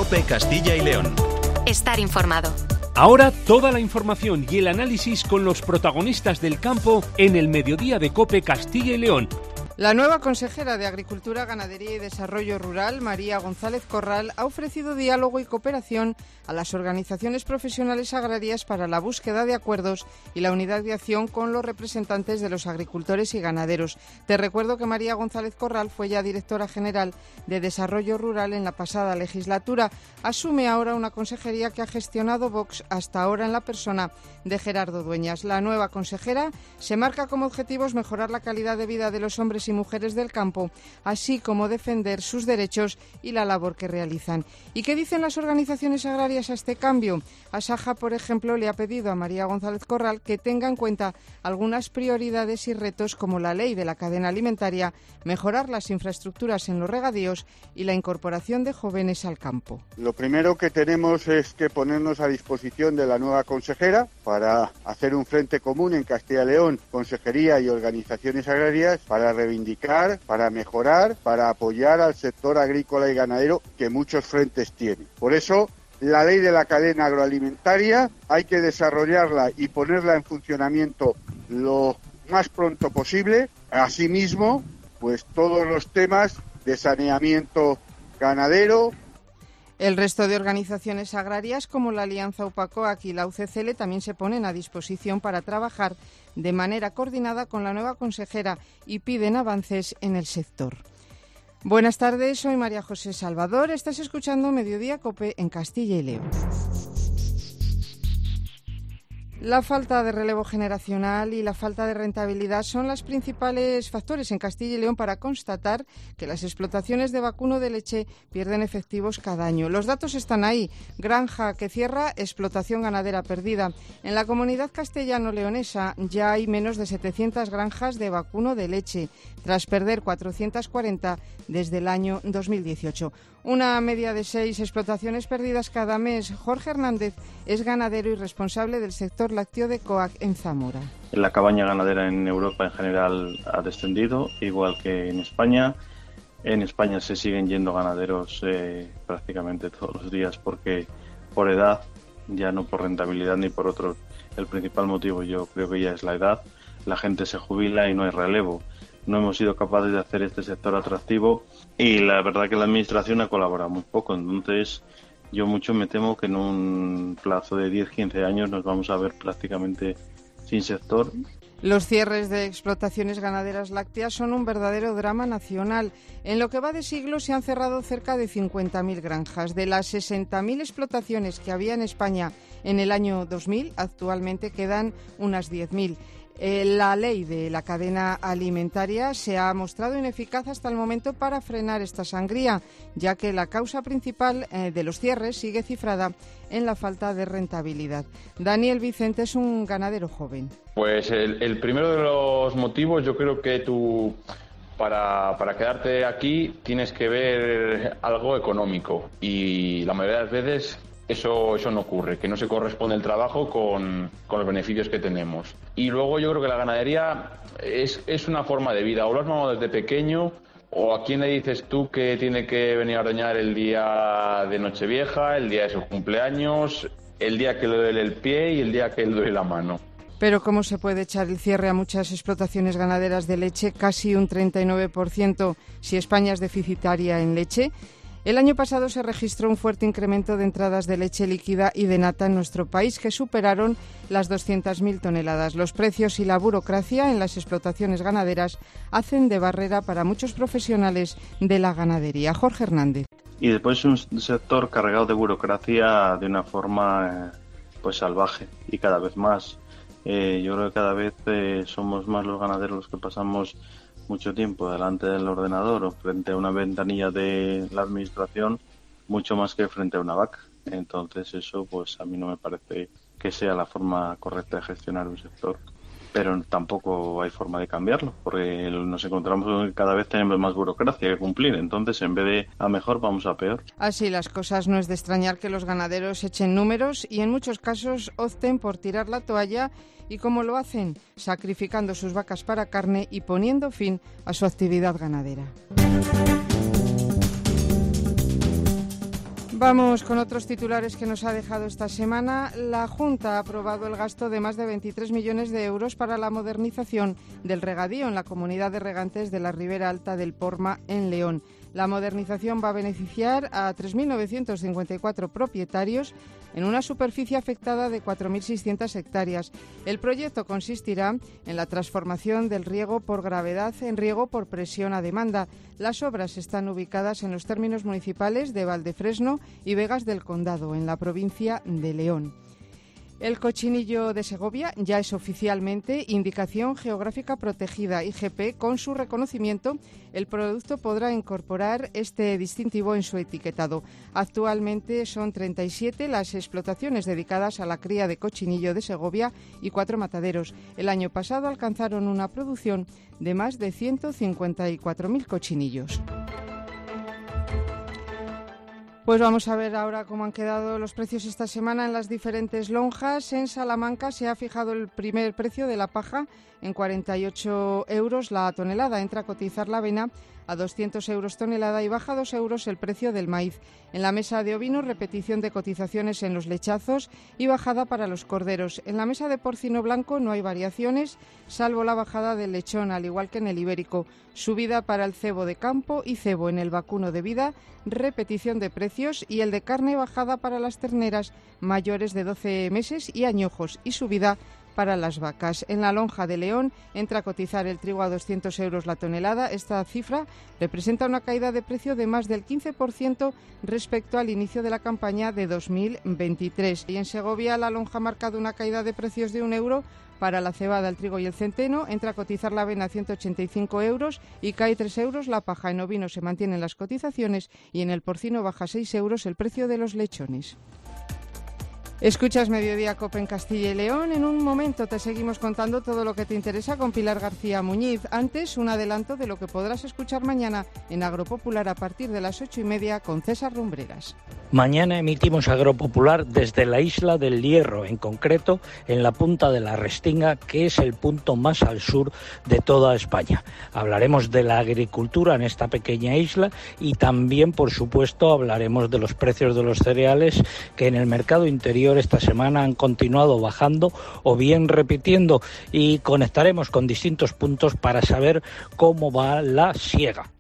COPE Castilla y León. Estar informado. Ahora toda la información y el análisis con los protagonistas del campo en el mediodía de COPE Castilla y León. La nueva consejera de Agricultura, Ganadería y Desarrollo Rural, María González Corral, ha ofrecido diálogo y cooperación a las organizaciones profesionales agrarias para la búsqueda de acuerdos y la unidad de acción con los representantes de los agricultores y ganaderos. Te recuerdo que María González Corral fue ya directora general de Desarrollo Rural en la pasada legislatura. Asume ahora una consejería que ha gestionado Vox hasta ahora en la persona de Gerardo Dueñas. La nueva consejera se marca como objetivos mejorar la calidad de vida de los hombres y mujeres del campo, así como defender sus derechos y la labor que realizan. ¿Y qué dicen las organizaciones agrarias a este cambio? Asaja, por ejemplo, le ha pedido a María González Corral que tenga en cuenta algunas prioridades y retos como la ley de la cadena alimentaria, mejorar las infraestructuras en los regadíos y la incorporación de jóvenes al campo. Lo primero que tenemos es que ponernos a disposición de la nueva consejera para hacer un frente común en Castilla y León, consejería y organizaciones agrarias, para reivindicar, para mejorar, para apoyar al sector agrícola y ganadero que muchos frentes tiene. Por eso, la ley de la cadena agroalimentaria hay que desarrollarla y ponerla en funcionamiento lo más pronto posible. Asimismo, pues todos los temas de saneamiento ganadero. El resto de organizaciones agrarias, como la Alianza UPACOAC y la UCCL, también se ponen a disposición para trabajar de manera coordinada con la nueva consejera y piden avances en el sector. Buenas tardes, soy María José Salvador. Estás escuchando Mediodía COPE en Castilla y León. La falta de relevo generacional y la falta de rentabilidad son los principales factores en Castilla y León para constatar que las explotaciones de vacuno de leche pierden efectivos cada año. Los datos están ahí. Granja que cierra, explotación ganadera perdida. En la comunidad castellano-leonesa ya hay menos de 700 granjas de vacuno de leche, tras perder 440 desde el año 2018. Una media de 6 explotaciones perdidas cada mes. Jorge Hernández es ganadero y responsable del sector lácteo de COAC en Zamora. La cabaña ganadera en Europa en general ha descendido, igual que en España. En España se siguen yendo ganaderos prácticamente todos los días porque por edad, ya no por rentabilidad ni por otros. El principal motivo yo creo que ya es la edad. La gente se jubila y no hay relevo. No hemos sido capaces de hacer este sector atractivo y la verdad que la administración ha colaborado muy poco. Entonces yo mucho me temo que en un plazo de 10-15 años nos vamos a ver prácticamente sin sector. Los cierres de explotaciones ganaderas lácteas son un verdadero drama nacional. En lo que va de siglo se han cerrado cerca de 50.000 granjas. De las 60.000 explotaciones que había en España en el año 2000, actualmente quedan unas 10.000. La ley de la cadena alimentaria se ha mostrado ineficaz hasta el momento para frenar esta sangría, ya que la causa principal de los cierres sigue cifrada en la falta de rentabilidad. Daniel Vicente es un ganadero joven. Pues el primero de los motivos, yo creo que tú para quedarte aquí tienes que ver algo económico y la mayoría de las veces eso no ocurre, que no se corresponde el trabajo con los beneficios que tenemos. Y luego yo creo que la ganadería es una forma de vida. O lo has mamado desde pequeño, o a quién le dices tú que tiene que venir a ordeñar el día de Nochevieja, el día de su cumpleaños, el día que le duele el pie y el día que le duele la mano. Pero ¿cómo se puede echar el cierre a muchas explotaciones ganaderas de leche? Casi un 39% si España es deficitaria en leche. El año pasado se registró un fuerte incremento de entradas de leche líquida y de nata en nuestro país, que superaron las 200.000 toneladas. Los precios y la burocracia en las explotaciones ganaderas hacen de barrera para muchos profesionales de la ganadería. Jorge Hernández. Y después un sector cargado de burocracia de una forma pues salvaje y cada vez más. Yo creo que cada vez somos más los ganaderos los que pasamos mucho tiempo delante del ordenador o frente a una ventanilla de la administración, mucho más que frente a una vaca. Entonces eso pues a mí no me parece que sea la forma correcta de gestionar un sector. Pero tampoco hay forma de cambiarlo, porque nos encontramos con que cada vez tenemos más burocracia que cumplir. Entonces, en vez de a mejor, vamos a peor. Así las cosas, no es de extrañar que los ganaderos echen números y en muchos casos opten por tirar la toalla. ¿Y cómo lo hacen? Sacrificando sus vacas para carne y poniendo fin a su actividad ganadera. Vamos con otros titulares que nos ha dejado esta semana. La Junta ha aprobado el gasto de más de 23 millones de euros para la modernización del regadío en la comunidad de regantes de la Ribera Alta del Porma, en León. La modernización va a beneficiar a 3.954 propietarios en una superficie afectada de 4.600 hectáreas. El proyecto consistirá en la transformación del riego por gravedad en riego por presión a demanda. Las obras están ubicadas en los términos municipales de Valdefresno y Vegas del Condado, en la provincia de León. El cochinillo de Segovia ya es oficialmente Indicación Geográfica Protegida, IGP. Con su reconocimiento, el producto podrá incorporar este distintivo en su etiquetado. Actualmente son 37 las explotaciones dedicadas a la cría de cochinillo de Segovia y 4 mataderos. El año pasado alcanzaron una producción de más de 154.000 cochinillos. Pues vamos a ver ahora cómo han quedado los precios esta semana en las diferentes lonjas. En Salamanca se ha fijado el primer precio de la paja en 48 euros la tonelada. Entra a cotizar la avena a 200 euros tonelada y baja 2 euros el precio del maíz. En la mesa de ovinos, repetición de cotizaciones en los lechazos y bajada para los corderos. En la mesa de porcino blanco no hay variaciones, salvo la bajada del lechón, al igual que en el ibérico. Subida para el cebo de campo y cebo en el vacuno de vida, repetición de precios, y el de carne bajada para las terneras mayores de 12 meses y añojos, y subida para las vacas. En la lonja de León entra a cotizar el trigo a 200 euros la tonelada. Esta cifra representa una caída de precio de más del 15% respecto al inicio de la campaña de 2023. Y en Segovia la lonja ha marcado una caída de precios de 1 euro para la cebada, el trigo y el centeno. Entra a cotizar la avena a 185 euros y cae 3 euros la paja. En ovino se mantienen las cotizaciones y en el porcino baja 6 euros el precio de los lechones. Escuchas Mediodía Cope en Castilla y León. En un momento te seguimos contando todo lo que te interesa con Pilar García Muñiz. Antes, un adelanto de lo que podrás escuchar mañana en Agropopular a partir de las 8:30 con César Rumbreras. Mañana emitimos Agropopular desde la isla del Hierro, en concreto en la punta de la Restinga, que es el punto más al sur de toda España. Hablaremos de la agricultura en esta pequeña isla y también, por supuesto, hablaremos de los precios de los cereales, que en el mercado interior esta semana han continuado bajando o bien repitiendo, y conectaremos con distintos puntos para saber cómo va la siega.